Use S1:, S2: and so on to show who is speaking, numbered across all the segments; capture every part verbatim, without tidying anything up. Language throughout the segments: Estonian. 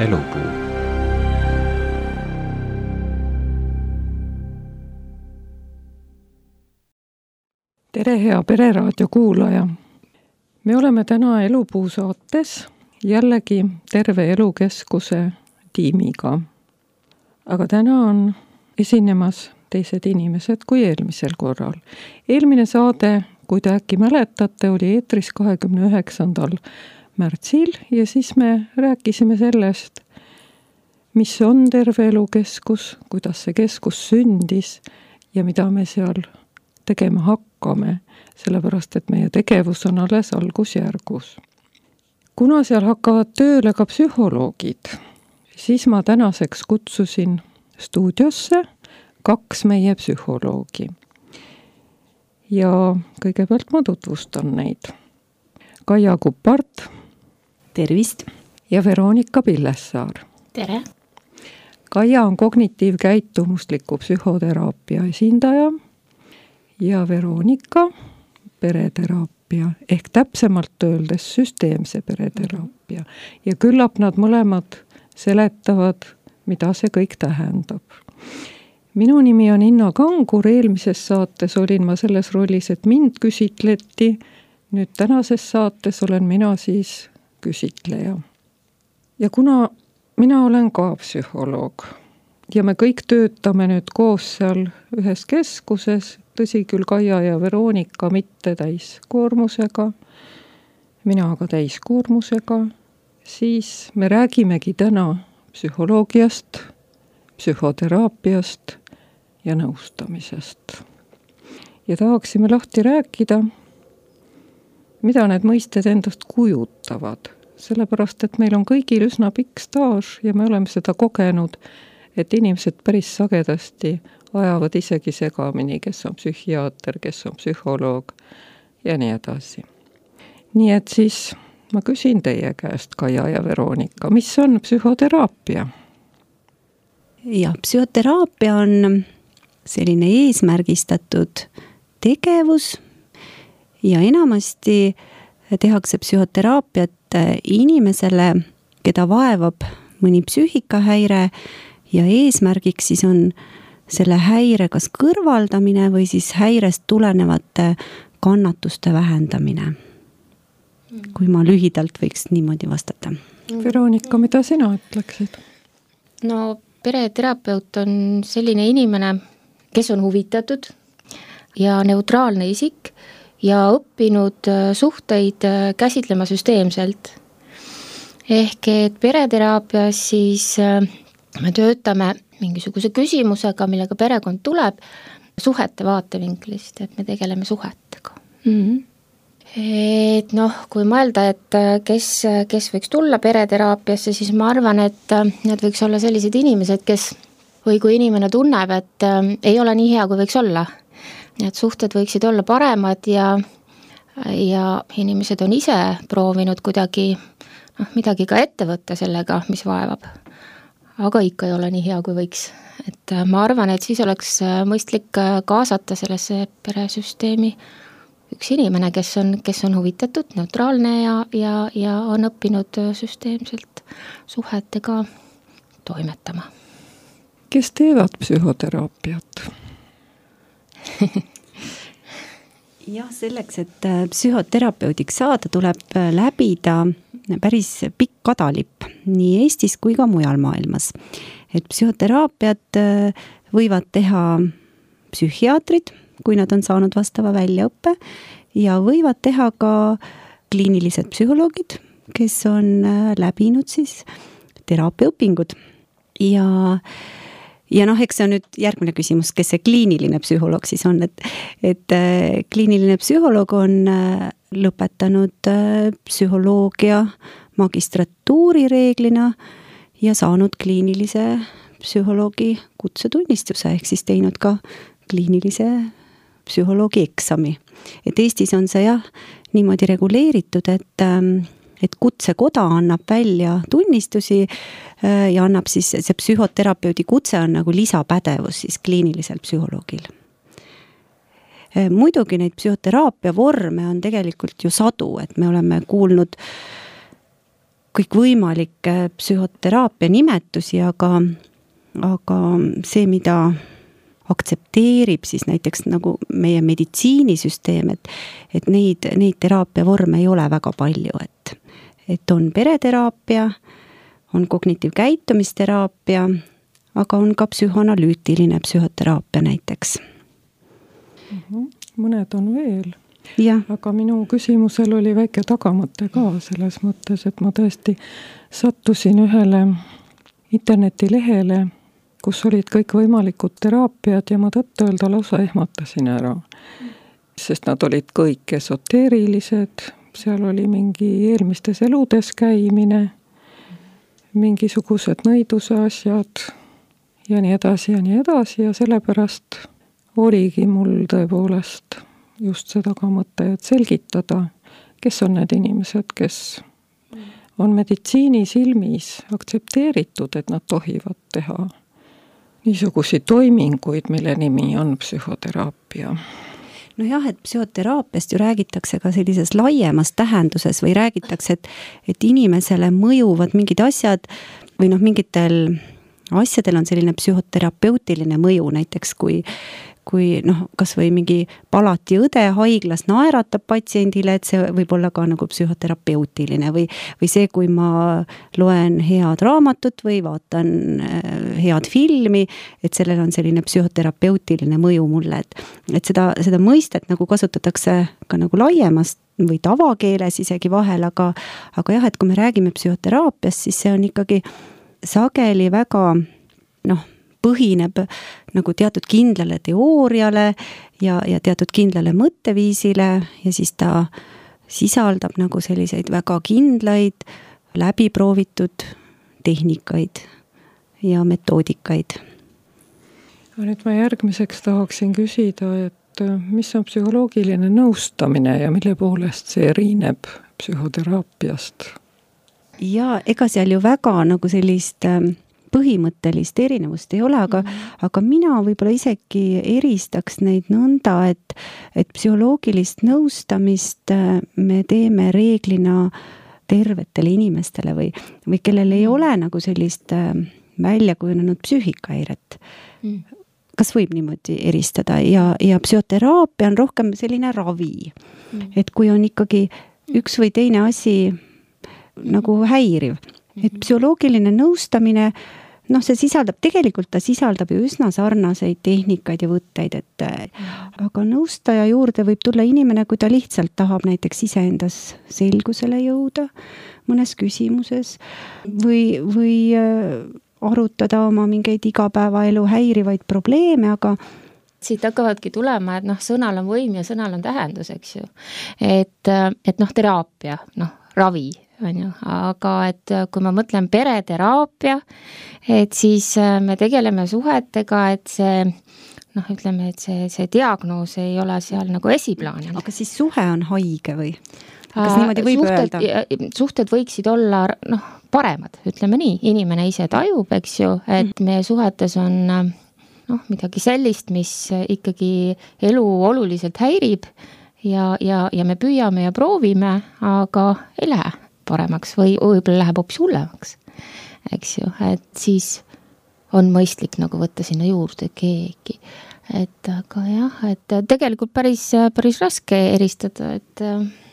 S1: Elupuu.
S2: Tere, hea Pereraadio kuulaja! Me oleme täna Elupuu saates jällegi Terve Elukeskuse tiimiga. Aga täna on esinemas teised inimesed kui eelmisel korral. Eelmine saade, kui te äkki mäletate, oli eetris kahekümne üheksandal märtsil ja siis me rääkisime sellest, mis on Terve Elukeskus, kuidas see keskus sündis ja mida me seal tegema hakkame, sellepärast et meie tegevus on alles algusjärgus. Kuna seal hakkavad tööle ka psühholoogid, siis ma tänaseks kutsusin stuudiosse kaks meie psühholoogi. Ja kõigepealt ma tutvustan neid. Kaia Kupart.
S3: Tervist!
S2: Ja Veronika Pillessaar.
S3: Tere!
S2: Kaia on kognitiivkäitumusliku psühhoteraapia esindaja ja Veronika pereteraapia ehk täpsemalt öeldes süsteemse pereteraapia. Ja küllap nad mõlemad seletavad, mida see kõik tähendab. Minu nimi on Inna Kangur, eelmises saates olin ma selles rollis, et mind küsitleti. Nüüd tänases saates olen mina siis küsitleja. Ja kuna mina olen ka psühholoog ja me kõik töötame nüüd koos seal ühes keskuses, tõsi küll Kaia ja Veronika mitte täiskoormusega, mina aga täiskoormusega, siis me räägimegi täna psühholoogiast, psühhoteraapiast ja nõustamisest. Ja tahaksime lahti rääkida, mida need mõisted endast kujutavad, sellepärast et meil on kõigil üsna pikk staaž ja me oleme seda kogenud, et inimesed päris sagedasti ajavad isegi segamini, kes on psühhiaater, kes on psühholoog ja nii edasi. Nii et siis ma küsin teie käest, Kaia ja Veronika, mis on psühhoteraapia?
S3: Ja, psühhoteraapia on selline eesmärgistatud tegevus ja enamasti tehakse psühhoteraapiat inimesele, keda vaevab mõni psüühikahäire ja eesmärgiks siis on selle häire kas kõrvaldamine või siis häirest tulenevate kannatuste vähendamine. Kui ma lühidalt võiks niimoodi vastata.
S2: Veronika, mida sina ütleksid?
S4: No pereterapeut on selline inimene, kes on huvitatud ja neutraalne isik ja õppinud suhteid käsitlema süsteemselt. Ehk et pereteraapias siis me töötame mingisuguse küsimusega, millega perekond tuleb suhete vaatevinklist, et me tegeleme suhetega. Mm-hmm. Et noh, kui mõelda, et kes, kes võiks tulla pereteraapiasse, siis ma arvan, et need võiks olla sellised inimesed, kes või kui inimene tunneb, et ei ole nii hea, kui võiks olla. Et suhted võiksid olla paremad ja, ja inimesed on ise proovinud kuidagi noh, midagi ka ette võtta sellega, mis vaevab. Aga ikka ei ole nii hea, kui võiks. Et ma arvan, et siis oleks mõistlik kaasata sellesse peresüsteemi üks inimene, kes on, kes on huvitatud, neutraalne ja, ja, ja on õppinud süsteemselt suhetega toimetama.
S2: Kes teevad psühhoteraapiat?
S3: Jah, selleks, et psühhoterapeudiks saada, tuleb läbida päris pikk kadalipp nii Eestis kui ka mujal maailmas. Et psühhoteraapiat võivad teha psühhiaatrid, kui nad on saanud vastava väljaõppe ja võivad teha ka kliinilised psühholoogid, kes on läbinud siis teraapiaõpingud. Ja, ja noh, eks see on nüüd järgmine küsimus, kes see kliiniline psühholoog siis on, et, et kliiniline psühholoog on lõpetanud psühholoogia magistratuuri reeglina ja saanud kliinilise psühholoogi kutsetunnistuse, ehk siis teinud ka kliinilise psühholoogi eksami. Et Eestis on see jah niimoodi reguleeritud, et, et kutsekoda annab välja tunnistusi ja annab siis see psühhoterapeudi kutse on nagu lisapädevus siis kliinilisel psühholoogil. Muidugi neid psühhoteraapia vorme on tegelikult ju sadu, et me oleme kuulnud kõikvõimalikke psühhoteraapia nimetusi, aga, aga see, mida aktsepteerib siis näiteks nagu meie meditsiinisüsteem, et, et neid, neid teraapiavorme ei ole väga palju, et, et on pereteraapia, on kognitiivkäitumisteraapia, aga on ka psühhoanalüütiline psühhoteraapia näiteks.
S2: Mõned on veel,
S3: ja.
S2: Aga minu küsimusel oli väike tagamõte ka selles mõttes, et ma tõesti sattusin ühele internetilehele, kus olid kõik võimalikud teraapiad ja ma tõtt-öelda lausa ehmatasin ära. Sest nad olid kõik esoteerilised, seal oli mingi eelmistes eludes käimine, mingisugused nõiduse asjad ja nii edasi ja nii edasi ja sellepärast oligi mul tõepoolest just see tagamõte, et selgitada, kes on need inimesed, kes on meditsiini silmis aktsepteeritud, et nad tohivad teha niisuguseid toiminguid, mille nimi on psühhoteraapia.
S3: No jah, et psühhoteraapiast ju räägitakse ka sellises laiemas tähenduses või räägitakse, et, et inimesele mõjuvad mingid asjad või noh, mingitel asjadel on selline psühhoterapeutiline mõju, näiteks kui kui noh, kas või mingi palati õde haiglas naeratab patsiendile, et see võib olla ka nagu psühhoterapeutiline või, või see, kui ma loen head raamatut või vaatan head filmi, et sellel on selline psühhoterapeutiline mõju mulle, et, et seda, seda mõistet nagu kasutatakse ka nagu laiemast või tavakeeles isegi vahel, aga, aga jah, et kui me räägime psühhoteraapiast, siis see on ikkagi sageli väga noh, põhineb nagu teatud kindlale teooriale ja, ja teatud kindlale mõtteviisile ja siis ta sisaldab nagu selliseid väga kindlaid, läbiproovitud tehnikaid ja metoodikaid.
S2: Nüüd ma järgmiseks tahaksin küsida, et mis on psühholoogiline nõustamine ja mille poolest see erineb psühhoteraapiast?
S3: Ja ega seal ju väga nagu sellist põhimõttelist erinevust ei ole, aga, mm. aga mina võib-olla isegi eristaks neid nõnda, et, et psühholoogilist nõustamist me teeme reeglina tervetele inimestele või, või kellel ei ole nagu sellist välja kujunenud psüühikahäiret. Mm. Kas võib niimoodi eristada ja, ja psühhoteraapia on rohkem selline ravi, mm. et kui on ikkagi üks või teine asi mm. nagu häiriv, et psühholoogiline nõustamine noh, see sisaldab, tegelikult ta sisaldab ju üsna sarnaseid tehnikaid ja võtteid, et aga nõustaja juurde võib tulla inimene, kui ta lihtsalt tahab näiteks iseendas selgusele jõuda mõnes küsimuses või, või arutada oma mingeid igapäevaelu häirivaid probleeme, aga
S4: siit hakkavadki tulema, et noh, sõnal on võim ja sõnal on tähendus, eks ju. Et, et noh, teraapia, noh, ravi, on ju, aga et kui ma mõtlen pereteraapia, et siis me tegeleme suhetega, et see noh, ütleme, et see, see diagnoos ei ole seal nagu esiplaanil.
S3: Aga siis suhe on haige või? Kas niimoodi võib
S4: suhted,
S3: öelda?
S4: Suhted võiksid olla noh, paremad, ütleme nii, inimene ise tajub, eks ju, et meie suhetes on noh, midagi sellist, mis ikkagi elu oluliselt häirib ja, ja, ja me püüame ja proovime, aga ei lähe paremaks või võib-olla läheb hoopis hullemaks, eks ju, et siis on mõistlik nagu võtta sinna juurde keegi, et aga jah, et tegelikult päris, päris raske eristada, et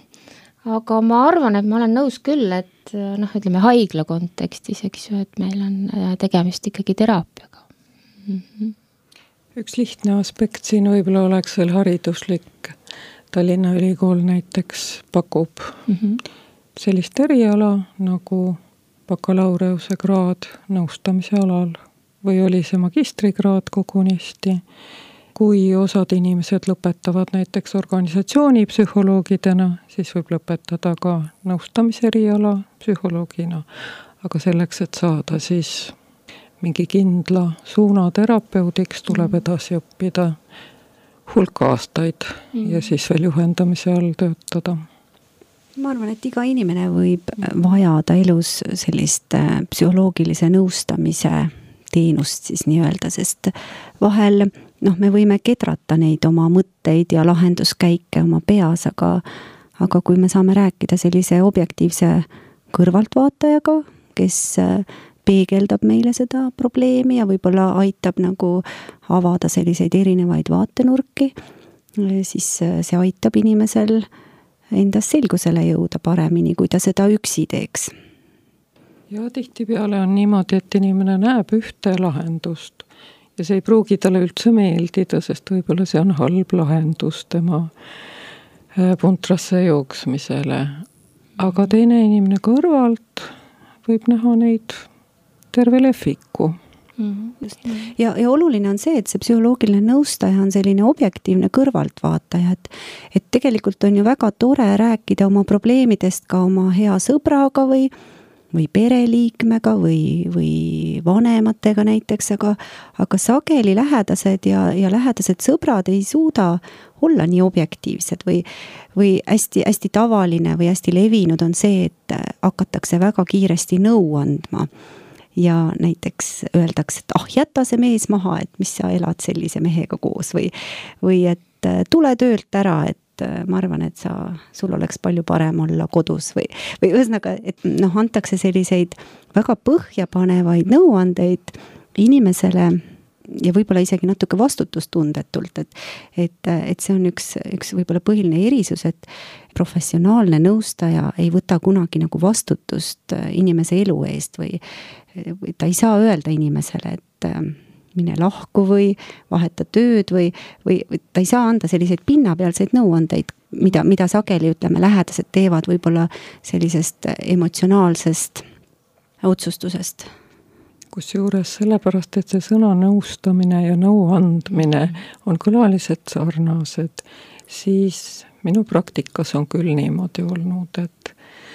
S4: aga ma arvan, et ma olen nõus küll, et noh, ütleme haigla kontekstis, eks ju, et meil on tegemist ikkagi teraapiaga. Mm-hmm.
S2: Üks lihtne aspekt siin võib-olla oleks veel hariduslik. Tallinna Ülikool näiteks pakub mm-hmm. sellist eriala nagu bakalaureuse kraad nõustamise alal või oli see magistrikraad kogunisti. Kui osad inimesed lõpetavad näiteks organisatsiooni psühholoogidena, siis võib lõpetada ka nõustamise eriala psühholoogina. Aga selleks, et saada siis mingi kindla suuna terapeudiks, tuleb edasi õppida hulk aastaid mm. ja siis veel juhendamise all töötada.
S3: Ma arvan, et iga inimene võib vajada elus sellist psühholoogilise nõustamise teenust siis nii-öelda, sest vahel noh, me võime kedrata neid oma mõtteid ja lahenduskäike oma peas, aga, aga kui me saame rääkida sellise objektiivse kõrvaltvaatajaga, kes peegeldab meile seda probleemi ja võib-olla aitab nagu avada selliseid erinevaid vaatenurki, siis see aitab inimesel endas selgusele jõuda paremini, kui ta seda üksi teeks.
S2: Ja tihtipeale on niimoodi, et inimene näeb ühte lahendust ja see ei pruugi talle üldse meeldida, sest võib-olla see on halb lahendus tema puntrasse jooksmisele. Aga teine inimene kõrvalt võib näha neid terve lehviku.
S3: Just. Ja, ja oluline on see, et see psühholoogiline nõustaja on selline objektiivne kõrvaltvaataja, et, et tegelikult on ju väga tore rääkida oma probleemidest ka oma hea sõbraga või, või pereliikmega või, või vanematega näiteks, aga, aga sageli lähedased ja, ja lähedased sõbrad ei suuda olla nii objektiivsed või, või hästi, hästi tavaline või hästi levinud on see, et hakatakse väga kiiresti nõu andma. Ja näiteks öeldakse, et ah, jäta see mees maha, et mis sa elad sellise mehega koos või, või et tule töölt ära, et ma arvan, et sa, sul oleks palju parem olla kodus või, või ühesõnaga, et noh, antakse selliseid väga põhjapanevaid nõuandeid inimesele ja võib-olla isegi natuke vastutustundetult, et, et, et see on üks, üks võib-olla põhiline erisus, et professionaalne nõustaja ei võta kunagi nagu vastutust inimese elu eest või, või ta ei saa öelda inimesele, et mine lahku või vaheta tööd või, või, või ta ei saa anda selliseid pinnapealseid nõuandeid, mida, mida sageli, ütleme, lähedased teevad võib-olla sellisest emotsionaalsest otsustusest.
S2: Kusjuures sellepärast, et see sõna nõustamine ja nõu andmine on kõlaliselt sarnased, siis minu praktikas on küll niimoodi olnud, et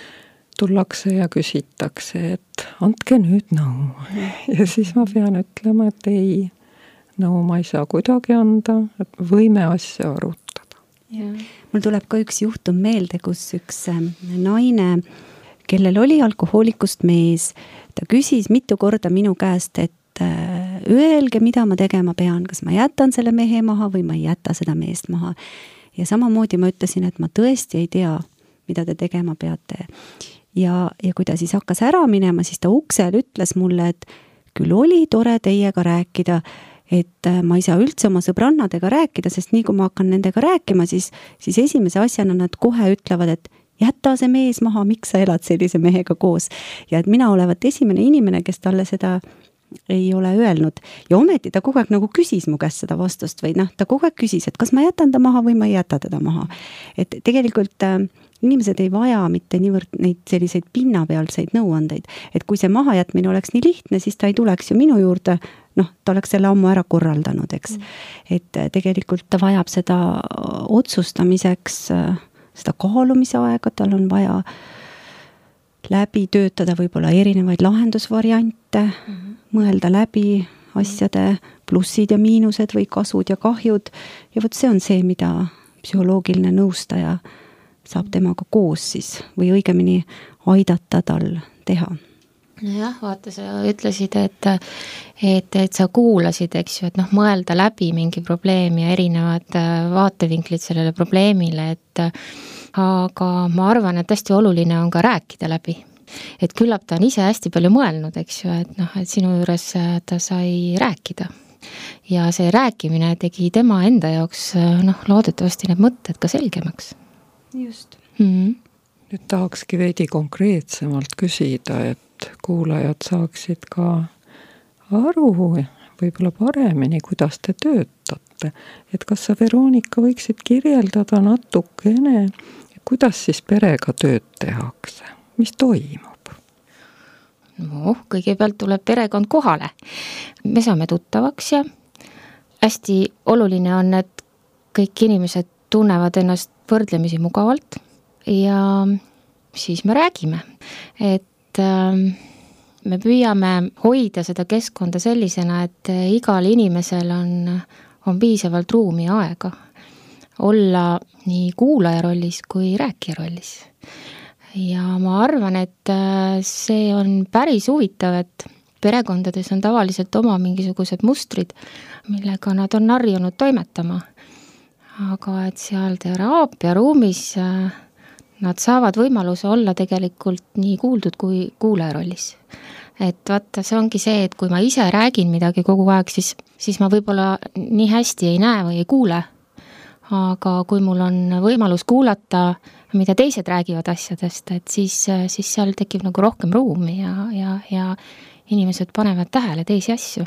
S2: tullakse ja küsitakse, et andke nüüd nõu. Ja siis ma pean ütlema, et ei, nõu ma ei saa kuidagi anda, et võime asja arutada.
S3: Ja. Mul tuleb ka üks juhtum meelde, kus üks naine, kellel oli alkohoolikust mees, ta küsis mitu korda minu käest, et öelge, mida ma tegema pean, kas ma jätan selle mehe maha või ma ei jäta seda meest maha. Ja samamoodi ma ütlesin, et ma tõesti ei tea, mida te tegema peate. Ja, ja kui ta siis hakkas ära minema, siis ta uksel ütles mulle, et küll oli tore teiega rääkida, et ma ei saa üldse oma sõbrannadega rääkida, sest nii kui ma hakkan nendega rääkima, siis, siis esimese asjana nad kohe ütlevad, et jäta see mees maha, miks sa elad sellise mehega koos. Ja et mina olevat esimene inimene, kes talle seda ei ole öelnud. Ja ometi ta kogu aeg nagu küsis mu käest seda vastust või noh, ta kogu aeg küsis, et kas ma jätan ta maha või ma ei jäta teda maha. Et tegelikult äh, inimesed ei vaja mitte niivõrd neid selliseid pinnapealseid nõuandeid. Et kui see mahajätmine oleks nii lihtne, siis ta ei tuleks ju minu juurde, noh, ta oleks selle ammu ära korraldanud, eks. Mm. Et tegelikult ta vajab seda otsustamiseks äh, seda kaalumise aega, tal on vaja läbi töötada võib-olla erinevaid lahendusvariante, mm-hmm. mõelda läbi asjade plussid ja miinused või kasud ja kahjud. Ja võt see on see, mida psühholoogiline nõustaja saab temaga koos siis või õigemini aidata tal teha.
S4: Jah, vaata, sa ütlesid, et, et, et sa kuulasid, eks ju, et noh, mõelda läbi mingi probleem ja erinevad vaatevinklid sellele probleemile, et aga ma arvan, et hästi oluline on ka rääkida läbi. Et küllap ta on ise hästi palju mõelnud, eks ju, et noh, et sinu juures ta sai rääkida. Ja see rääkimine tegi tema enda jaoks, noh, loodetavasti need mõtted ka selgemaks.
S3: Just.
S4: Mm-hmm.
S2: Nüüd tahakski veidi konkreetsemalt küsida, et kuulajad saaksid ka aru võib-olla paremini, kuidas te töötate. Et kas sa, Veronika, võiksid kirjeldada natukene, kuidas siis perega tööd tehakse? Mis toimub?
S4: No, kõigepealt tuleb perekond kohale. Me saame tuttavaks ja hästi oluline on, et kõik inimesed tunnevad ennast võrdlemisi mugavalt ja siis me räägime, et me püüame hoida seda keskkonda sellisena, et igal inimesel on, on piisavalt ruumi ja aega olla nii kuulaja rollis kui rääkija rollis. Ja ma arvan, et see on päris huvitav, et perekondades on tavaliselt oma mingisugused mustrid, millega nad on harjunud toimetama. Aga et seal teraapia ruumis nad saavad võimaluse olla tegelikult nii kuuldud kui kuulaja rollis. Et vaata, see ongi see, et kui ma ise räägin midagi kogu aeg, siis, siis ma võib-olla nii hästi ei näe või ei kuule. Aga kui mul on võimalus kuulata, mida teised räägivad asjadest, et siis, siis seal tekib nagu rohkem ruumi ja, ja, ja inimesed panevad tähele teisi asju.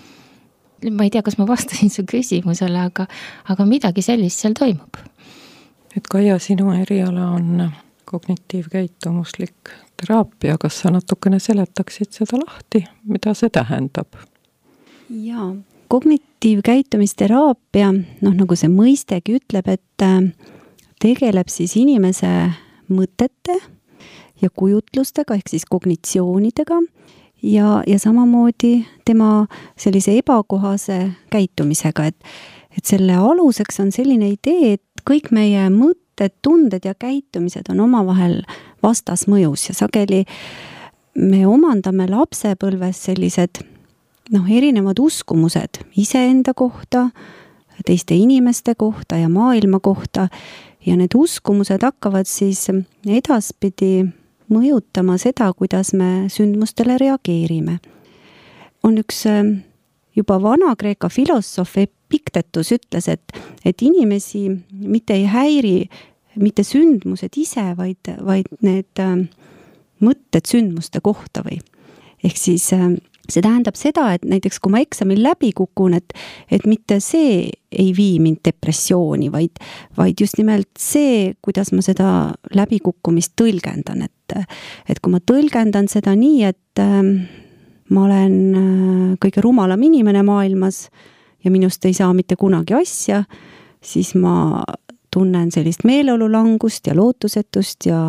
S4: Ma ei tea, kas ma vastasin su küsimusele, aga, aga midagi sellist seal toimub.
S2: Et Kaia, sinu eriala on kognitiivkäitumuslik teraapia, kas sa natukene seletaksid seda lahti, mida see tähendab?
S3: Jaa, kognitiivkäitumisteraapia, noh nagu see mõistegi ütleb, et tegeleb siis inimese mõtete ja kujutlustega, ehk siis kognitsioonidega ja, ja samamoodi tema sellise ebakohase käitumisega, et, et selle aluseks on selline idee, et kõik meie mõtted, tunded ja käitumised on omavahel vastasmõjus ja sageli me omandame lapsepõlves sellised noh, erinevad uskumused iseenda kohta, teiste inimeste kohta ja maailma kohta ja need uskumused hakkavad siis edaspidi mõjutama seda, kuidas me sündmustele reageerime. On üks juba Vana-Kreeka filosoof Epiktetus ütles, et, et inimesi mitte ei häiri mitte sündmused ise, vaid, vaid need mõtted sündmuste kohta või. Ehk siis see tähendab seda, et näiteks kui ma eksamil läbi kukun, et, et mitte see ei vii mind depressiooni, vaid, vaid just nimelt see, kuidas ma seda läbikukkumist tõlgendan. Et, et kui ma tõlgendan seda nii, et äh, ma olen äh, kõige rumalam inimene maailmas ja minust ei saa mitte kunagi asja, siis ma tunnen sellist meeleolulangust ja lootusetust ja,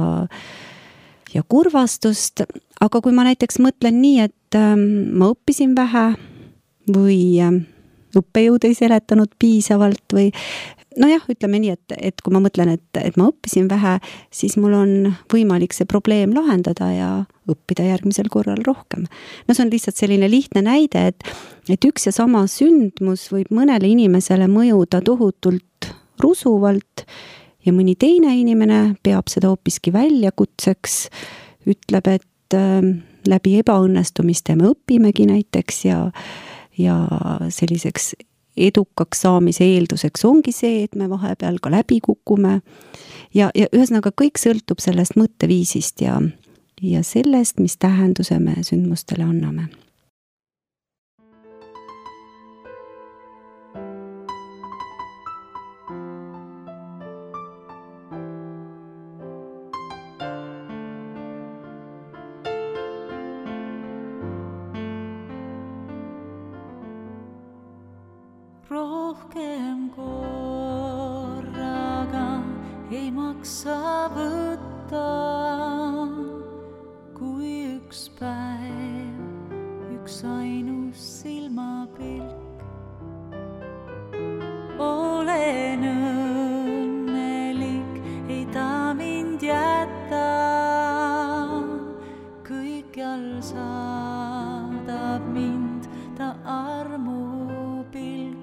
S3: ja kurvastust. Aga kui ma näiteks mõtlen nii, et ähm, ma õppisin vähe või ähm, õppejõud ei seletanud piisavalt või nojah, ütleme nii, et, et kui ma mõtlen, et, et ma õppisin vähe, siis mul on võimalik see probleem lahendada ja õppida järgmisel korral rohkem. No see on lihtsalt selline lihtne näide, et, et üks ja sama sündmus võib mõnele inimesele mõjuda tohutult rusuvalt ja mõni teine inimene peab seda hoopiski väljakutseks, ütleb, et läbi ebaõnnestumiste me õpimegi näiteks ja, ja selliseks edukaks saamise eelduseks ongi see, et me vahepeal ka läbi kukume ja, ja ühesõnaga kõik sõltub sellest mõtteviisist ja, ja sellest, mis tähenduse me sündmustele anname.
S1: Rohkem korraga ei maksa võtta, kui üks päev, üks ainus silmapilk. Olen õnnelik, ei ta mind jätta, kõikjal saadab mind ta armupilk.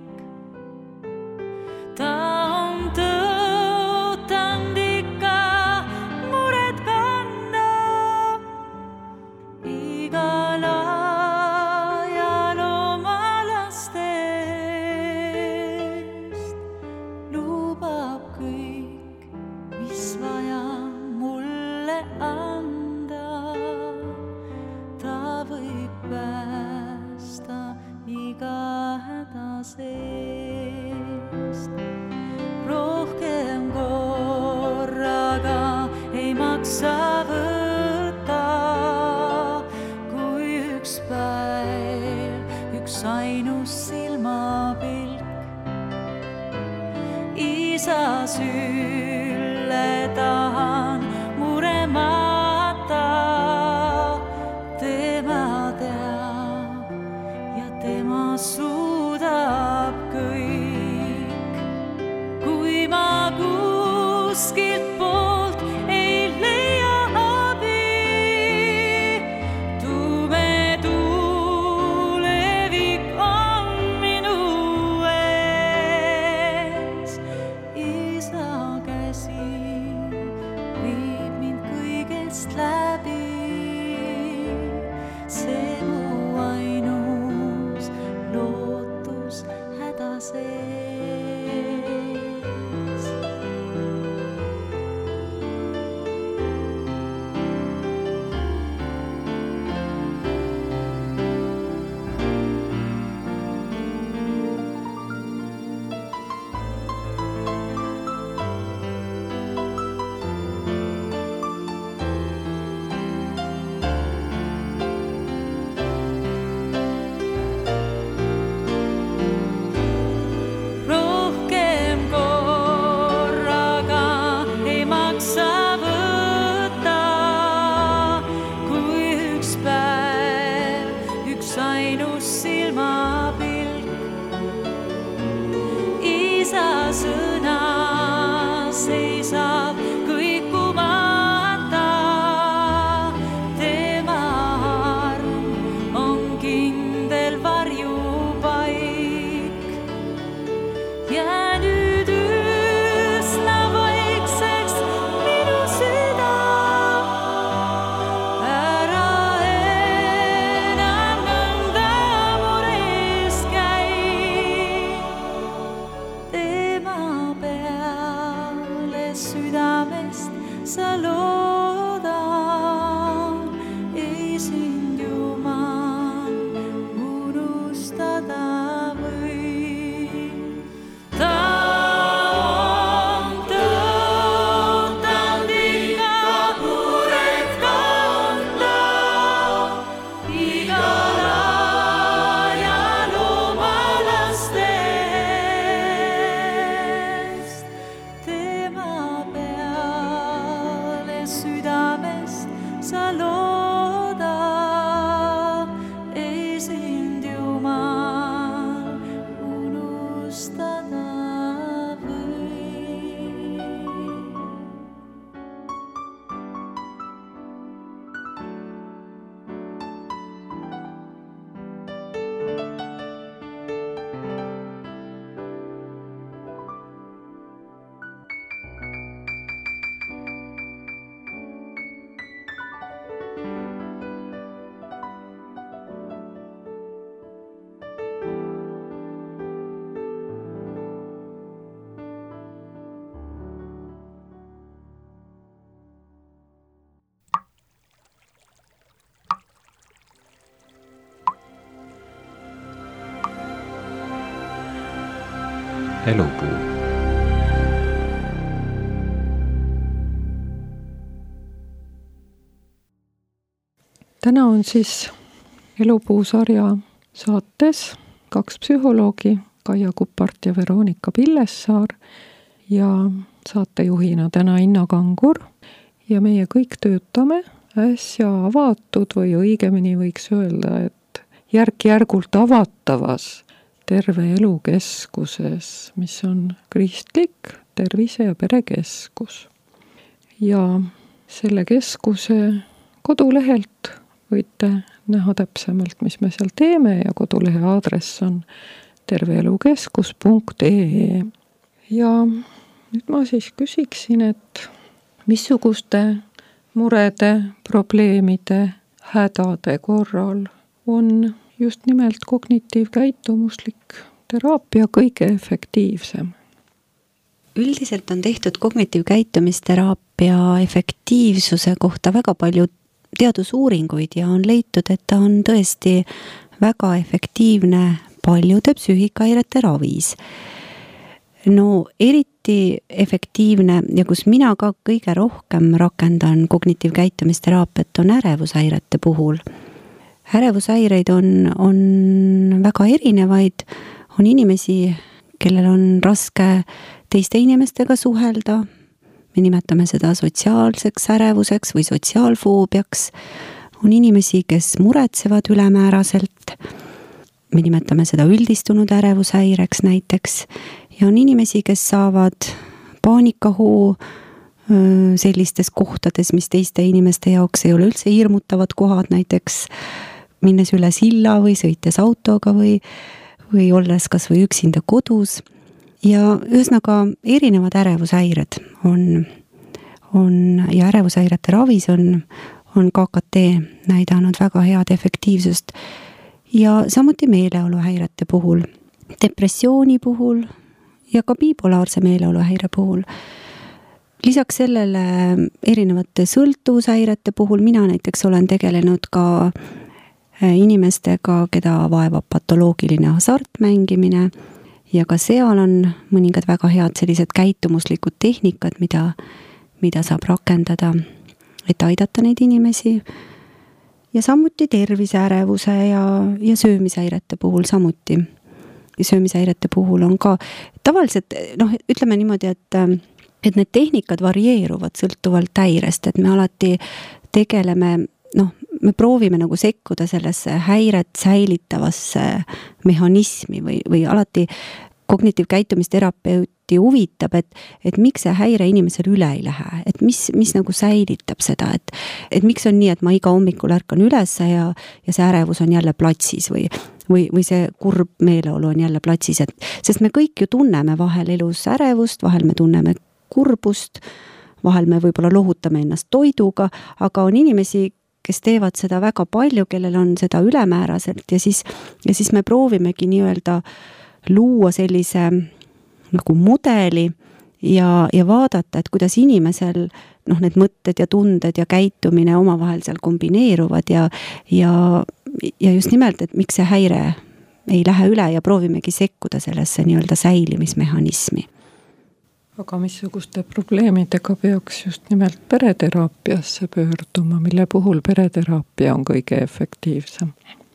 S1: Ta on tõotanud ikka mured kanda, igal ajal oma lastest. Lubab kõik, mis vaja mulle anda, ta võib päästa iga häda seest. Rohkem korraga ei maksa võtta, kui üks päev, üks ainus silmapilk. Isa sülle tahan muremata, tema teab ja tema suudab kõik. Kui ma kuskilt poolt ei leia abi, tume tulevik on minu ees. Isa käib südamest läbi. See mu ainus lootus häda sees.
S5: Elupuu.
S2: Täna on siis Elupuu sarja saates kaks psühholoogi, Kaia Kuppart ja Veronika Pillessaar ja saatejuhina täna Inna Kangur ja meie kõik töötame äsja avatud või õigemini võiks öelda, et järk-järgult avatavas terve elukeskuses, mis on kristlik tervise- ja perekeskus. Ja selle keskuse kodulehelt võite näha täpsemalt, mis me seal teeme ja kodulehe aadress on terveelukeskus punkt ee. Ja nüüd ma siis küsiksin, et missuguste murede, probleemide, hädade korral on just nimelt kognitiivkäitumuslik teraapia kõige efektiivsem?
S3: Üldiselt on tehtud kognitiivkäitumisteraapia efektiivsuse kohta väga palju teadusuuringuid ja on leitud, et ta on tõesti väga efektiivne paljude psüühikahäirete ravis. No eriti efektiivne ja kus mina ka kõige rohkem rakendan kognitiivkäitumisteraapiat on ärevushäirete puhul. Ärevushäireid on, on väga erinevaid, on inimesi, kellel on raske teiste inimestega suhelda, me nimetame seda sotsiaalseks ärevuseks või sotsiaalfoobiaks, on inimesi, kes muretsevad ülemääraselt, me nimetame seda üldistunud ärevushäireks näiteks, ja on inimesi, kes saavad paanikahoo sellistes kohtades, mis teiste inimeste jaoks ei ole üldse hirmutavad kohad, näiteks minnes üle silla või sõites autoga või, või olles kas või üksinda kodus. Ja ühesõnaga erinevad ärevushäired on, on ja ärevushäirete ravis on, on K K T näidanud väga head efektiivsust ja samuti meeleoluhäirete puhul, depressiooni puhul ja ka bipolaarse meeleoluhäire puhul. Lisaks sellele erinevate sõltuvushäirete puhul mina näiteks olen tegelenud ka inimestega, keda vaevab patoloogiline hasartmängimine ja ka seal on mõningad väga head sellised käitumuslikud tehnikad, mida, mida saab rakendada, et aidata neid inimesi. Ja samuti terviseärevuse ja, ja söömishäirete puhul samuti. Söömishäirete puhul on ka tavaliselt, noh, ütleme niimoodi, et, et need tehnikad varieeruvad sõltuvalt häirest, et me alati tegeleme, noh, me proovime nagu sekkuda sellesse häiret säilitavasse mehhanismi või, või alati kognitiivkäitumisterapeuti huvitab, et, et miks see häire inimesel üle ei lähe, et mis, mis nagu säilitab seda, et, et miks on nii, et ma iga hommikul ärkan üles ja, ja see ärevus on jälle platsis või, või, või see kurb meeleolu on jälle platsis, et, sest me kõik ju tunneme vahel elus ärevust, vahel me tunneme kurbust, vahel me võib-olla lohutame ennast toiduga, aga on inimesi, kes teevad seda väga palju, kellel on seda ülemääraselt ja siis, ja siis me proovimegi nii-öelda luua sellise nagu mudeli ja, ja vaadata, et kuidas inimesel noh, need mõtted ja tunded ja käitumine omavahel seal kombineeruvad ja, ja, ja just nimelt, et miks see häire ei lähe üle ja proovimegi sekkuda sellesse nii-öelda säilimismehhanismi.
S2: Aga missuguste probleemidega peaks just nimelt pereteraapiasse pöörduma, mille puhul pereteraapia on kõige efektiivsem?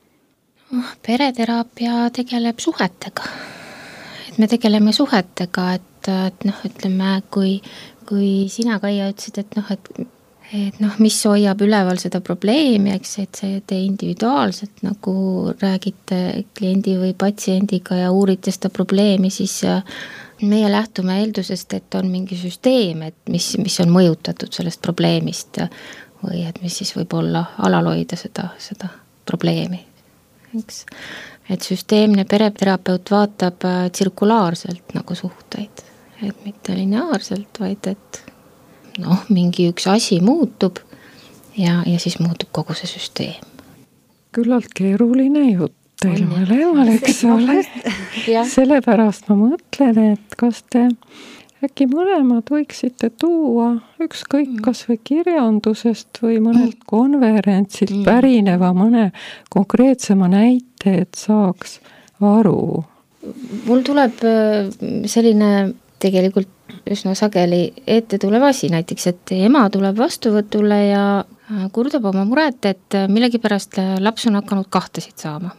S4: Pereteraapia tegeleb suhetega. Et me tegeleme suhetega, et, et noh, ütleme, kui, kui sina, Kaia, ütlesid, et noh, et, et noh, mis hoiab üleval seda probleemi, eks, et see te individuaalselt nagu räägite kliendi või patsiendiga ja uurite seda probleemi, siis meie lähtume eeldusest, et on mingi süsteem, et mis, mis on mõjutatud sellest probleemist või et mis siis võib olla alaloida seda, seda probleemi. Eks? Et süsteemne pereterapeut vaatab tsirkulaarselt nagu suhteid, et mitte lineaarselt, vaid et noh, mingi üks asi muutub ja, ja siis muutub kogu see süsteem.
S2: Küllalt keeruline jutt teil mõlemal, eks ole. Sellepärast ma mõtlen, et kas te äkki mõlemad võiksite tuua ükskõik kas või kirjandusest või mõnelt konverentsilt pärineva mõne konkreetsema näite, et saaks aru.
S4: Mul tuleb selline tegelikult üsna sageli ette tulev asi, näiteks, et ema tuleb vastuvõtule ja kurdab oma muret, et millegipärast laps on hakanud kahtesid saama.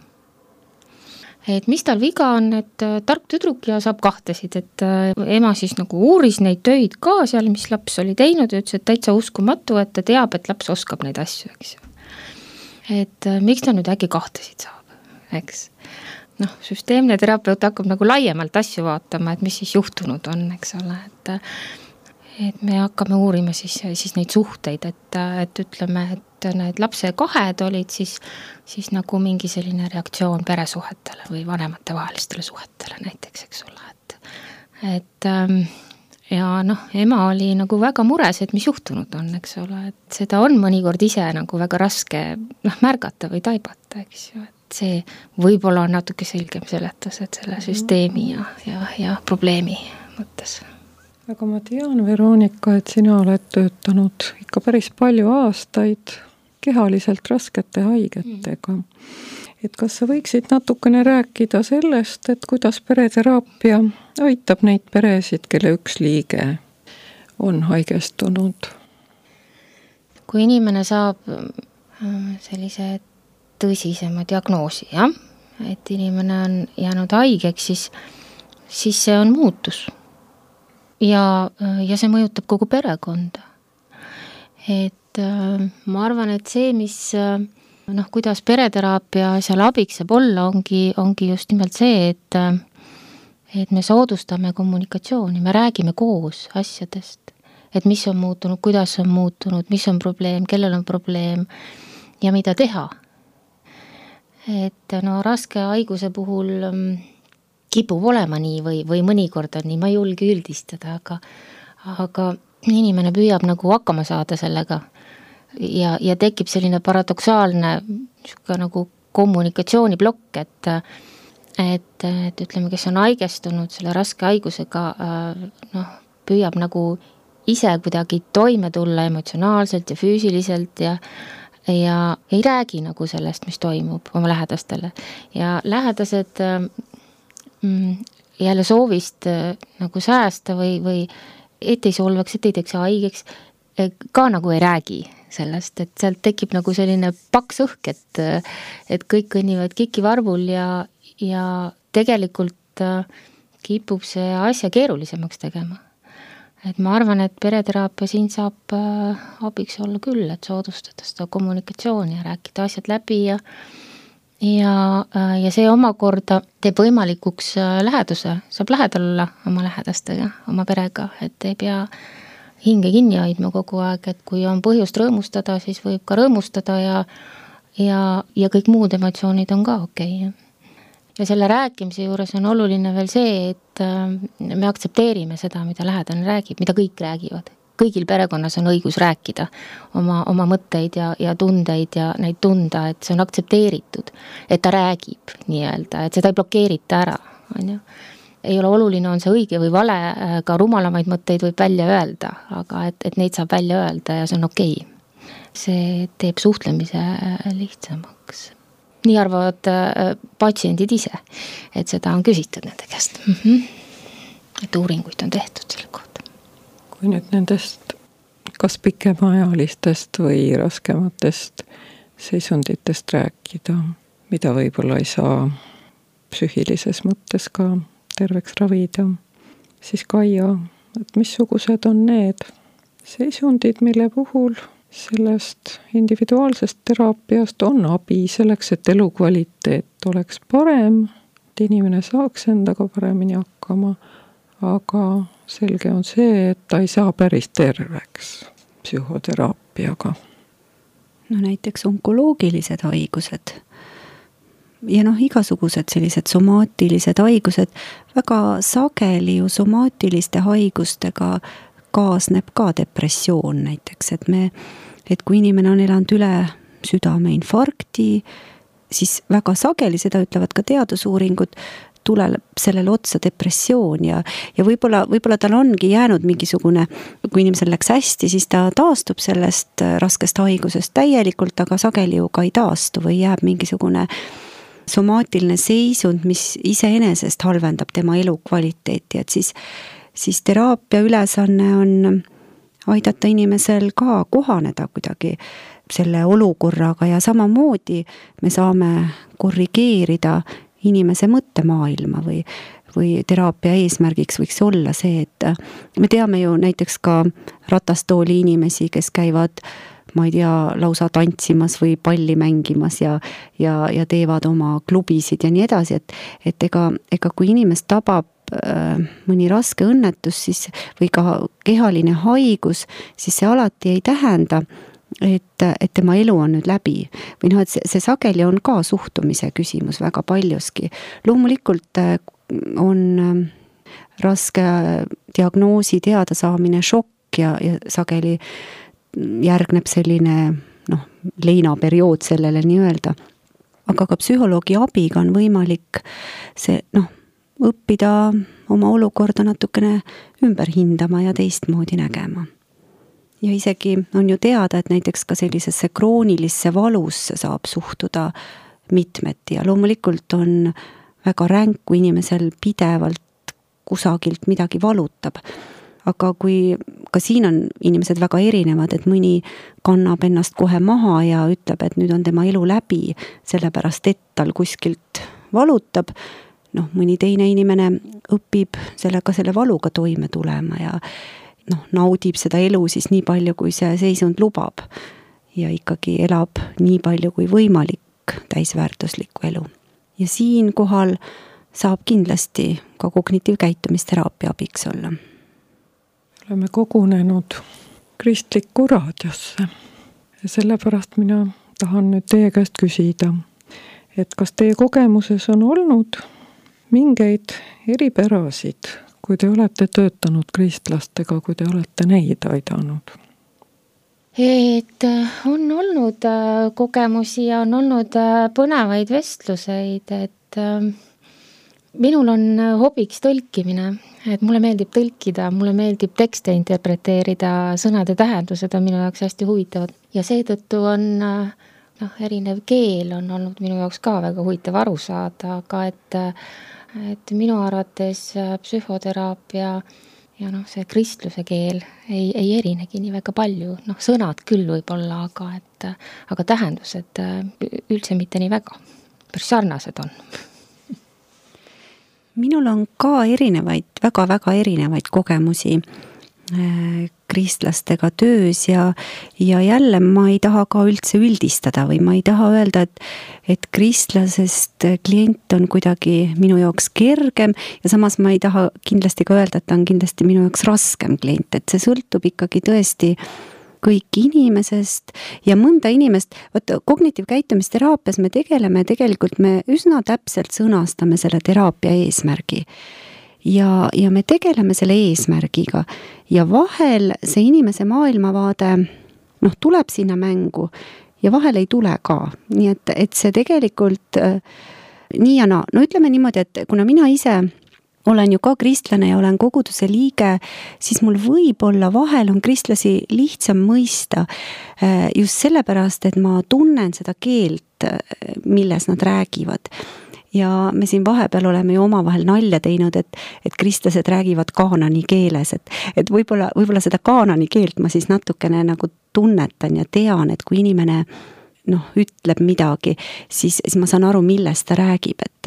S4: Et mis tal viga on, et tark tüdruk ja saab kahtesid, et ema siis nagu uuris neid töid ka seal, mis laps oli teinud ja ütles, et täitsa uskumatu, et ta teab, et laps oskab neid asju, eks ju. Et miks ta nüüd äkki kahtesid saab, eks. Noh, süsteemne terapeut hakkab nagu laiemalt asju vaatama, et mis siis juhtunud on, eks ole, et et me hakkame uurima siis, siis neid suhteid, et, et ütleme, et need lapse kahed olid siis, siis nagu mingi selline reaktsioon peresuhetele või vanemate vahelistele suhetele näiteks, eks ole, et, et ja noh, ema oli nagu väga mures, et mis juhtunud on, eks ole, et seda on mõnikord ise nagu väga raske noh, märgata või taibata, eks ju, et see võib-olla on natuke selgem seletus, et selle süsteemi ja, ja, ja probleemi mõttes.
S2: Aga ma tean, Veronika, et sina oled töötanud ikka päris palju aastaid kehaliselt raskete haigetega. Et kas sa võiksid natukene rääkida sellest, et kuidas pereteraapia aitab neid peresid, kelle üks liige on haigestunud?
S4: Kui inimene saab sellise tõsisema diagnoosi, jah, et inimene on jäänud haigeks, siis, siis see on muutus. Ja, ja see mõjutab kogu perekonda. Et ma arvan, et see, mis noh, kuidas pereteraapia seal abiks saab olla, ongi, ongi just nimelt see, et, et me soodustame kommunikatsiooni, me räägime koos asjadest, et mis on muutunud, kuidas on muutunud, mis on probleem, kellel on probleem ja mida teha. Et no raske haiguse puhul kipub olema nii või, või mõnikord on nii, ma ei julge üldistada, aga, aga inimene püüab nagu hakkama saada sellega ja, ja tekib selline paradoksaalne nagu kommunikatsiooniplokk, et et, et ütleme, kes on haigestunud selle raske haigusega, noh, püüab nagu ise kuidagi toime tulla emotsionaalselt ja füüsiliselt ja ja ei räägi nagu sellest, mis toimub oma lähedastele. Ja lähedased mm, jälle soovist nagu säästa või, või et ei solvaks, et ei teeks haigeks, ka nagu ei räägi sellest, et sealt tekib nagu selline paks õhk, et, et kõik kõnnivad kikivarvul ja, ja tegelikult kipub see asja keerulisemaks tegema. Et ma arvan, et pereteraapia siin saab abiks olla küll, et soodustada seda kommunikatsiooni ja rääkida asjad läbi ja ja, ja see omakorda teeb võimalikuks läheduse, saab lähedal olla oma lähedastega, oma perega, et ei pea hinge kinni hoidma kogu aeg, et kui on põhjust rõõmustada, siis võib ka rõõmustada ja, ja, ja kõik muud emotsioonid on ka okei. Ja selle rääkimise juures on oluline veel see, et me aktsepteerime seda, mida lähedane räägib, mida kõik räägivad. Kõigil perekonnas on õigus rääkida oma, oma mõtteid ja, ja tundeid ja neid tunda, et see on aktsepteeritud, et ta räägib nii-öelda, et seda ei blokeerita ära, on ju. Ei ole oluline, on see õige või vale, ka rumalamaid mõtteid võib välja öelda, aga et, et neid saab välja öelda ja see on okei. See teeb suhtlemise lihtsamaks. Nii arvavad patsiendid ise, et seda on küsitud nende käest. Mm-hmm. Et uuringuid on tehtud selle kohta.
S2: Kui nüüd nendest kas pikemaajalistest või raskematest seisunditest rääkida, mida võib-olla ei saa psüühilises mõttes ka terveks ravida, siis Kaia, et missugused on need seisundid, mille puhul sellest individuaalsest teraapiast on abi selleks, et elukvaliteet oleks parem, et inimene saaks endaga paremini hakkama, aga selge on see, et ta ei saa päris terveks psühhoteraapiaga.
S3: No näiteks onkoloogilised haigused ja noh, igasugused sellised somaatilised haigused, väga sageli ju somaatiliste haigustega kaasneb ka depressioon näiteks, et me, et kui inimene on elanud üle südameinfarkti, siis väga sageli, seda ütlevad ka teadusuuringud, tuleb sellele otsa depressioon ja, ja võib-olla, võib-olla tal ongi jäänud mingisugune, kui inimesel läks hästi, siis ta taastub sellest raskest haigusest täielikult, aga sageli ju ka ei taastu või jääb mingisugune somaatiline seisund, mis iseenesest halvendab tema elukvaliteeti, et siis siis teraapia ülesanne on aidata inimesel ka kohaneda kuidagi selle olukorraga ja samamoodi me saame korrigeerida inimese mõttemaailma või, või teraapia eesmärgiks võiks olla see, et me teame ju näiteks ka ratastooli inimesi, kes käivad, ma ei tea, lausa tantsimas või palli mängimas ja, ja, ja teevad oma klubisid ja nii edasi, et, et ega, ega kui inimest tabab mõni raske õnnetus siis, või ka kehaline haigus, siis see alati ei tähenda, et, et tema elu on nüüd läbi. Või noh, et see, see sageli on ka suhtumise küsimus väga paljuski. Loomulikult on raske diagnoosi teada saamine šokk ja, ja sageli järgneb selline noh, leinaperiood sellele nii öelda. Aga ka psühholoogi abiga on võimalik see noh, õppida oma olukorda natukene ümber hindama ja teistmoodi nägema. Ja isegi on ju teada, et näiteks ka sellisesse kroonilisse valusse saab suhtuda mitmeti ja loomulikult on väga ränk, kui inimesel pidevalt kusagilt midagi valutab. Aga kui ka siin on inimesed väga erinevad, et mõni kannab ennast kohe maha ja ütleb, et nüüd on tema elu läbi, sellepärast et tal kuskilt valutab, noh, mõni teine inimene õpib sellega selle valuga toime tulema ja noh, naudib seda elu siis nii palju, kui see seisund lubab ja ikkagi elab nii palju kui võimalik täisväärtuslikku elu. Ja siin kohal saab kindlasti ka kognitiivkäitumisteraapia abiks olla.
S2: Oleme kogunenud kristlikku raadiosse ja sellepärast mina tahan nüüd teie käest küsida, et kas teie kogemuses on olnud mingeid eripärasid kui te olete töötanud kristlastega, kui te olete neid aidanud?
S4: Et on olnud kogemusi ja on olnud põnevaid vestluseid, et minul on hobiks tõlkimine, et mulle meeldib tõlkida, mulle meeldib tekste interpreteerida, sõnade tähendused on minu jaoks hästi huvitavad ja seetõttu on noh, erinev keel on olnud minu jaoks ka väga huvitav aru saada, aga et, et minu arvates psühhoteraapia ja noh, see kristluse keel ei, ei erinegi nii väga palju, noh sõnad küll võib-olla, aga, et, aga tähendused üldse mitte nii väga, päris sarnased on.
S3: Minul on ka erinevaid, väga-väga erinevaid kogemusi kristlastega töös ja, ja jälle ma ei taha ka üldse üldistada või ma ei taha öelda, et, et kristlasest klient on kuidagi minu jaoks kergem ja samas ma ei taha kindlasti ka öelda, et ta on kindlasti minu jaoks raskem klient, et see sõltub ikkagi tõesti kõik inimesest ja mõnda inimest, võt, kognitiivkäitumisteraapias me tegeleme, tegelikult me üsna täpselt sõnastame selle teraapia eesmärgi. Ja, ja me tegeleme selle eesmärgiga ja vahel see inimese maailmavaade noh, tuleb sinna mängu ja vahel ei tule ka. Nii et, et see tegelikult äh, nii ja naa. No ütleme niimoodi, et kuna mina ise olen ju ka kristlane ja olen koguduse liige, siis mul võib-olla vahel on kristlasi lihtsam mõista äh, just sellepärast, et ma tunnen seda keelt, milles nad räägivad. Ja me siin vahepeal oleme ju omavahel nalja teinud, et, et kristlased räägivad kaanani keeles, et, et võib-olla, võib-olla seda kaanani keelt ma siis natukene nagu tunnetan ja tean, et kui inimene noh, ütleb midagi, siis, siis ma saan aru, millest ta räägib, et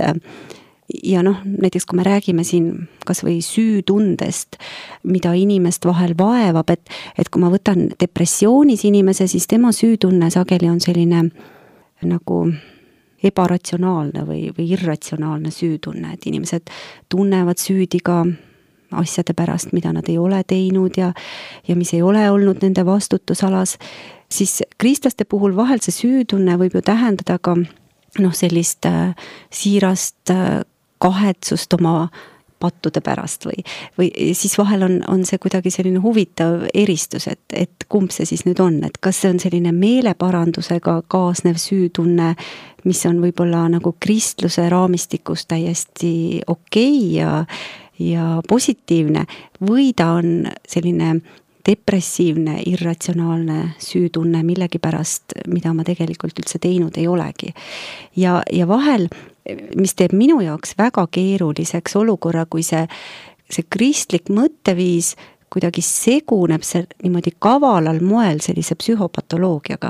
S3: ja noh, näiteks kui me räägime siin kas või süütundest, mida inimest vahel vaevab, et, et kui ma võtan depressioonis inimese, siis tema süütunne sageli on selline nagu ebaratsionaalne või, või irratsionaalne süütunne, et inimesed tunnevad süüdi ka asjade pärast, mida nad ei ole teinud ja, ja mis ei ole olnud nende vastutusalas, siis kristlaste puhul vahel see süütunne võib ju tähendada ka noh, sellist äh, siirast äh, kahetsust oma pattude pärast või, või siis vahel on, on see kuidagi selline huvitav eristus, et, et kumb see siis nüüd on, et kas see on selline meeleparandusega kaasnev süütunne, mis on võib-olla nagu kristluse raamistikus täiesti okei ja, ja positiivne või ta on selline depressiivne, irratsionaalne süütunne millegi pärast, mida ma tegelikult üldse teinud ei olegi. Ja, ja vahel mis teeb minu jaoks väga keeruliseks olukorra, kui see, see kristlik mõtteviis kuidagi seguneb see niimoodi kavalal moel sellise psühhopatoloogiaga.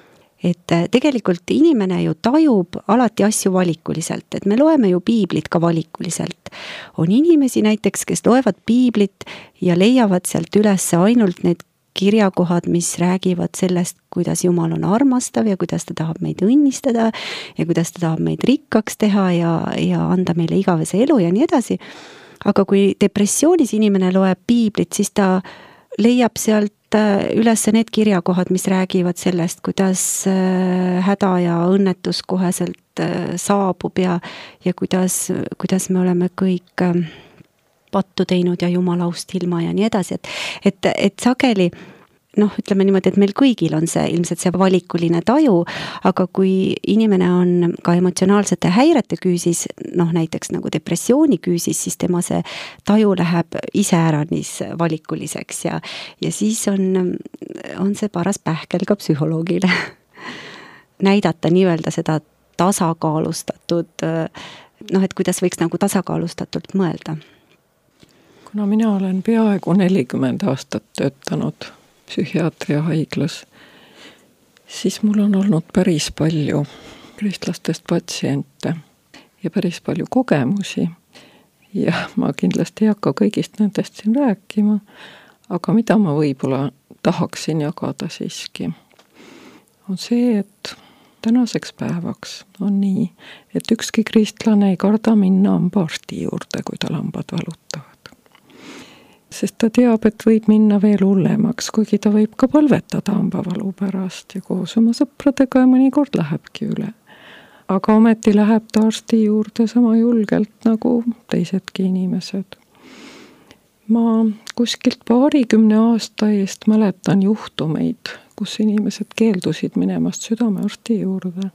S3: Et tegelikult inimene ju tajub alati asju valikuliselt, et me loeme ju piiblit ka valikuliselt. On inimesi näiteks, kes loevad piiblit ja leiavad sealt üles ainult need kirjakohad, mis räägivad sellest, kuidas Jumal on armastav ja kuidas ta tahab meid õnnistada ja kuidas ta tahab meid rikkaks teha ja, ja anda meile igavese elu ja nii edasi. Aga kui depressioonis inimene loeb piiblit, siis ta leiab sealt üles need kirjakohad, mis räägivad sellest, kuidas häda ja õnnetus koheselt saabub ja, ja kuidas, kuidas me oleme kõik pattu teinud ja jumalaust ilma ja nii edasi, et, et, et sageli noh, ütleme niimoodi, et meil kõigil on see ilmselt see valikuline taju, aga kui inimene on ka emotsionaalsete häirete küüsis, noh näiteks nagu depressiooni küüsis, siis tema see taju läheb iseäranis valikuliseks ja, ja siis on, on see paras pähkel ka psühholoogile näidata nii-öelda seda tasakaalustatud, noh et kuidas võiks nagu tasakaalustatult mõelda.
S2: Kuna mina olen peaaegu nelikümmend aastat töötanud psühhiaatria haiglas, siis mul on olnud päris palju kristlastest patsiente ja päris palju kogemusi ja ma kindlasti ei hakka kõigist nendest siin rääkima, aga mida ma võib-olla tahaksin jagada siiski, on see, et tänaseks päevaks on nii, et ükski kristlane ei karda minna hambaarsti juurde, kui tal hambad valutavad. Sest ta teab, et võib minna veel hullemaks, kuigi ta võib ka palvetada hambavalu pärast ja koos oma sõpradega ja mõnikord lähebki üle. Aga ometi läheb ta arsti juurde sama julgelt nagu teisedki inimesed. ma kuskilt paarikümne aasta eest mäletan juhtumeid, kus inimesed keeldusid minemast südamearsti juurde.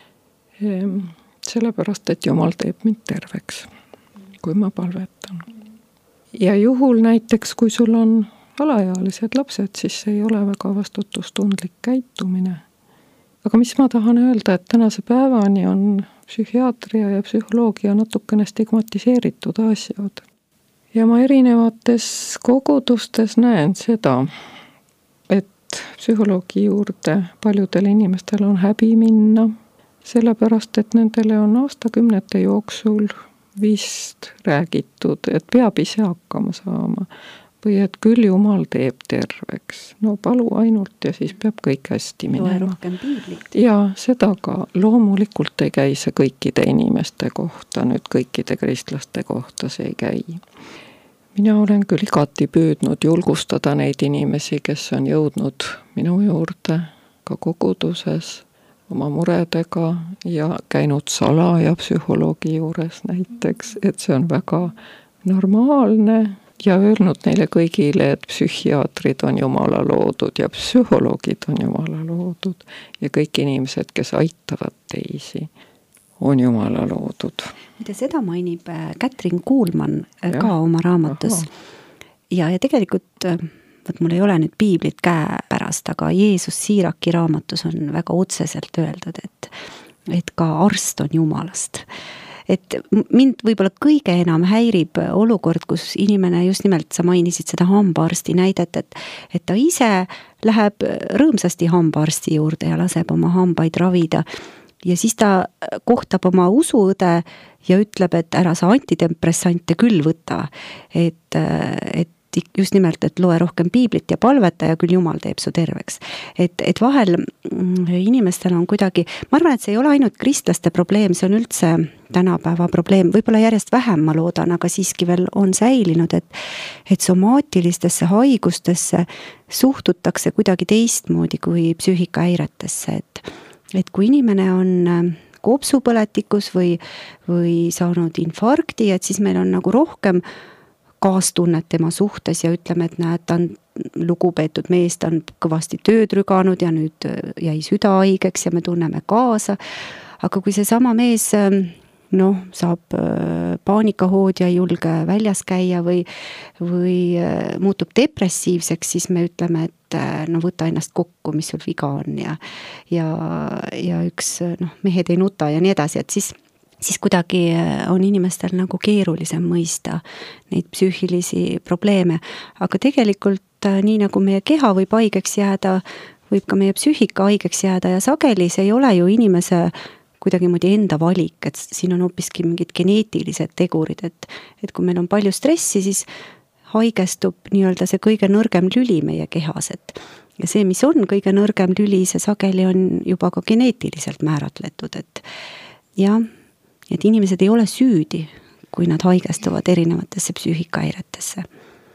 S2: Sellepärast, et Jumal teeb mind terveks, kui ma palvetan. Ja juhul näiteks, kui sul on alaealised lapsed, siis see ei ole väga vastutustundlik käitumine. Aga mis ma tahan öelda, et tänase päevani on psühhiaatria ja psühholoogia natukene stigmatiseeritud asjad. Ja ma erinevates kogudustes näen seda, et psühholoogi juurde paljudel inimestel on häbi minna, sellepärast, et nendele on aastakümnete jooksul vist räägitud, et peab ise hakkama saama või et küll Jumal teeb terveks. No palu ainult ja siis peab kõik hästi minema.
S3: Loe rohkem piiblit.
S2: Ja seda ka loomulikult ei käi see kõikide inimeste kohta, nüüd kõikide kristlaste kohta see ei käi. Mina olen küll igati püüdnud julgustada neid inimesi, kes on jõudnud minu juurde ka koguduses oma muredega ja käinud salaja psühholoogi juures näiteks, et see on väga normaalne ja öelnud neile kõigile, et psühhiaatrid on Jumala loodud ja psühholoogid on Jumala loodud ja kõik inimesed, kes aitavad teisi, on Jumala loodud.
S3: Mida seda mainib Katrin Kuulmann ja ka oma raamatus. Ja, ja tegelikult, võt mul ei ole nüüd piiblit käe pärast, aga Jeesus Siiraki raamatus on väga otseselt öeldud, et, et ka arst on Jumalast. Et mind võib-olla kõige enam häirib olukord, kus inimene, just nimelt sa mainisid seda hambaarsti näidet, et, et ta ise läheb rõõmsasti hambaarsti juurde ja laseb oma hambaid ravida. Ja siis ta kohtab oma usuõde ja ütleb, et ära sa antidepressante küll võta, et, et just nimelt, et loe rohkem piiblit ja palveta ja küll Jumal teeb su terveks. Et, et vahel inimestel on kuidagi, ma arvan, et see ei ole ainult kristlaste probleem, see on üldse tänapäeva probleem, võib-olla järjest vähem ma loodan, aga siiski veel on säilinud, et, et somaatilistesse haigustesse suhtutakse kuidagi teistmoodi kui psüühikahäiretesse, et, et kui inimene on kopsupõletikus või, või saanud infarkti, et siis meil on nagu rohkem kaastunnet tema suhtes ja ütleme, et näed, ta on lugupeetud mees, ta on kõvasti tööd rüganud ja nüüd jäi süda haigeks ja me tunneme kaasa. Aga kui see sama mees noh, saab paanikahood ja ei julge väljas käia või, või muutub depressiivseks, siis me ütleme, et no võta ennast kokku, mis sul viga on ja, ja, ja üks noh, mehed ei nuta ja nii edasi, et siis siis kuidagi on inimestel nagu keerulisem mõista neid psüühilisi probleeme. Aga tegelikult nii nagu meie keha võib haigeks jääda, võib ka meie psüühika haigeks jääda ja sageli see ei ole ju inimese kuidagi moodi enda valik, et siin on hoopiski mingid geneetilised tegurid, et, et kui meil on palju stressi, siis haigestub nii-öelda see kõige nõrgem lüli meie kehas, et ja see, mis on kõige nõrgem lüli, see sageli on juba ka geneetiliselt määratletud, et ja et inimesed ei ole süüdi, kui nad haigestuvad erinevatesse psüühikahäiretesse.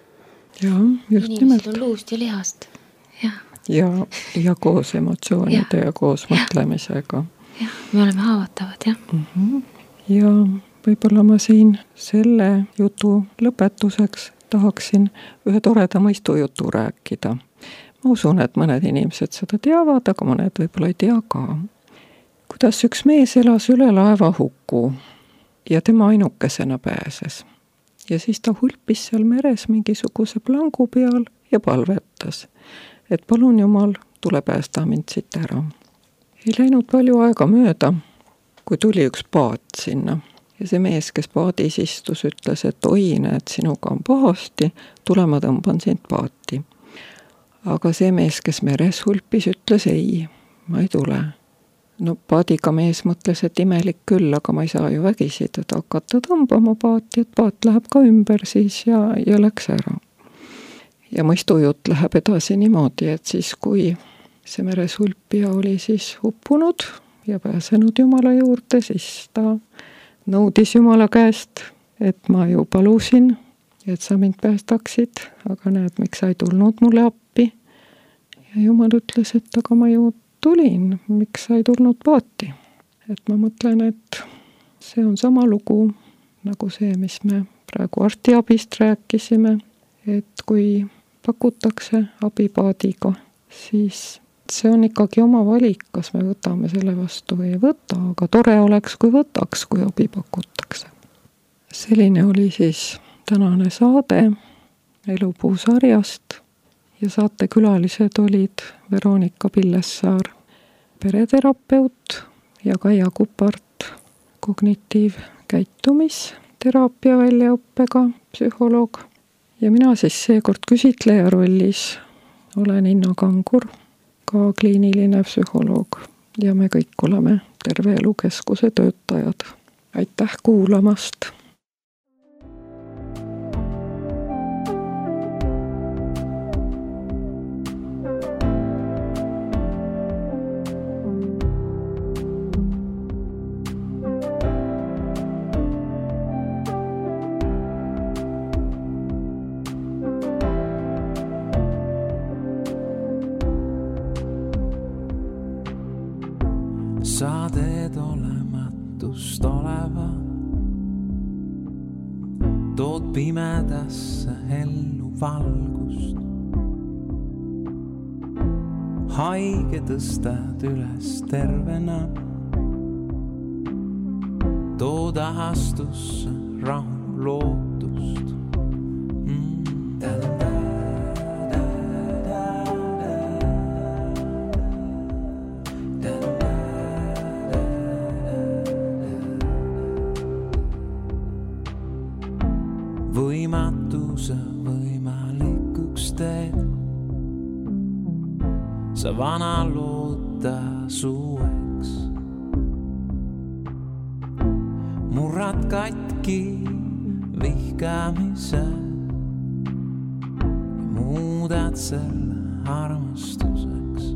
S2: Ja, just
S4: inimesed
S2: nimelt.
S4: On luust ja lihast. Ja,
S2: ja, ja koos emotsioonide ja. ja koos mõtlemisega.
S4: Ja, me oleme haavatavad, jah.
S2: Mm-hmm. Ja võib-olla ma siin selle jutu lõpetuseks tahaksin ühe toreda mõistujutu rääkida. Ma usun, et mõned inimesed seda teavad, aga mõned võib-olla ei tea ka. Kuidas üks mees elas üle laeva huku ja tema ainukesena pääses. Ja siis ta hulpis seal meres mingisuguse plangu peal ja palvetas, et palun Jumal, tule päästa mind siit ära. Ei läinud palju aega mööda, kui tuli üks paat sinna. Ja see mees, kes paadis istus, ütles, et oi, näed, sinuga on pahasti, tule ma tõmban sind paati. Aga see mees, kes meres hulpis, ütles ei, ma ei tule. No paadiga mees mõtles, et imelik küll, aga ma ei saa ju vägisi teda hakata tõmbama paati, et paat läheb ka ümber siis ja, ja läks ära. Ja mõistujutt läheb edasi niimoodi, et siis kui see meres hulpija oli siis uppunud ja pääsenud Jumala juurde, siis ta nõudis Jumala käest, et ma ju palusin, et sa mind päästaksid, aga näed, miks sa ei tulnud mulle appi. Ja Jumal ütles, et aga ma ju tulin, miks sa ei tulnud paati. Et ma mõtlen, et see on sama lugu nagu see, mis me praegu arstiabist rääkisime, et kui pakutakse abipaadiga, siis see on ikkagi oma valik, kas me võtame selle vastu või ei võta, aga tore oleks, kui võtaks, kui abi pakutakse. Selline oli siis tänane saade Elupuu sarjast ja saatekülalised olid Veronika Pillessaar, pereterapeut ja Kaia Kupart, kognitiivkäitumisteraapia väljaõppega psühholoog. Ja mina siis seekord küsitleja rollis olen Inna Kangur, ka kliiniline psühholoog ja me kõik oleme Terve Elu Keskuse töötajad. Aitäh kuulamast!
S6: Sa teed olematust oleva, tood pimedasse ellu valgust. Haige tõstad üles tervena, tood ahastusse rahu lootust. Mm. Võimatuse võimalikuks teed, sa vana loota suueks. Murrad katki vihkamise ja muudad selle armastuseks.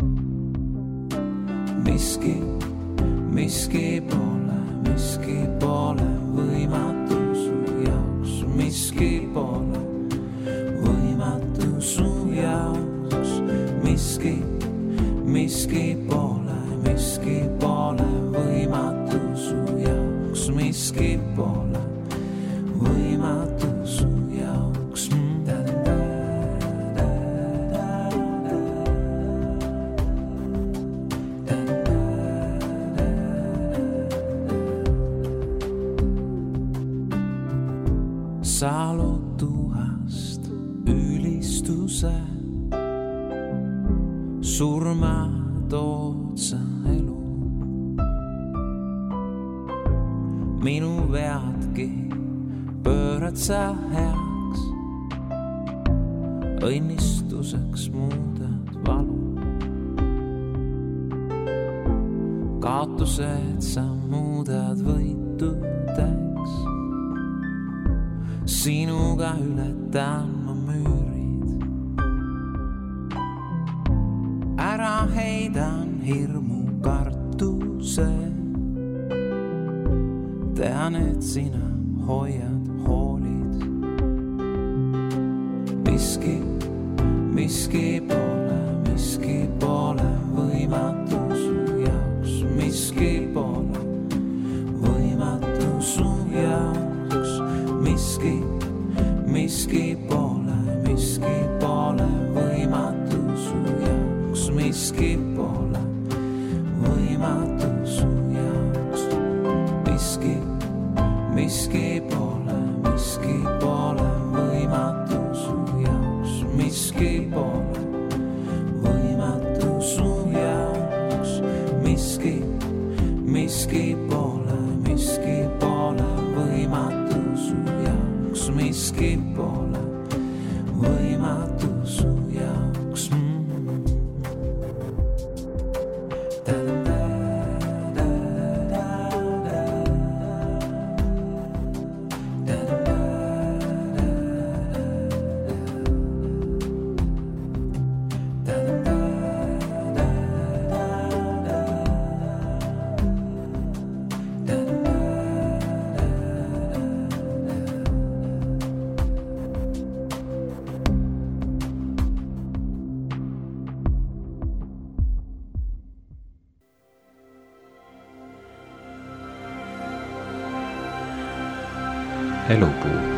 S6: Miski, miski pole, miski pole võimatu su jaoks. Miski pole võimatu su jaoks. Miski, miski pole, miski pole võimatu su jaoks. Miski pole võimatu su jaoks. Sa lood tuhast ülistuse, surma tood sa elu. Minu veadki pöörad sa heaks, õnnistuseks muudad valu. Kaotused sa muudad võitudeks, sinuga ületan ma müürid. Ära heidan hirmu kartuse, tean, et sina hoiad, hoolid. Miski, miski pole, miski pole võimatu su jaoks. Miski pole võimatu su jaoks. Miski, miski pole, miski pole võimatu su jaoks. Miski pole võimatu su jaoks. Miski, miski pole, miski pole võimatu su jaoks. Miski pole võimatu su jaoks. Miski, miski pole, miski pole võimatu su jaoks. Miski pole võimatu su jaoks.
S5: Elupuu.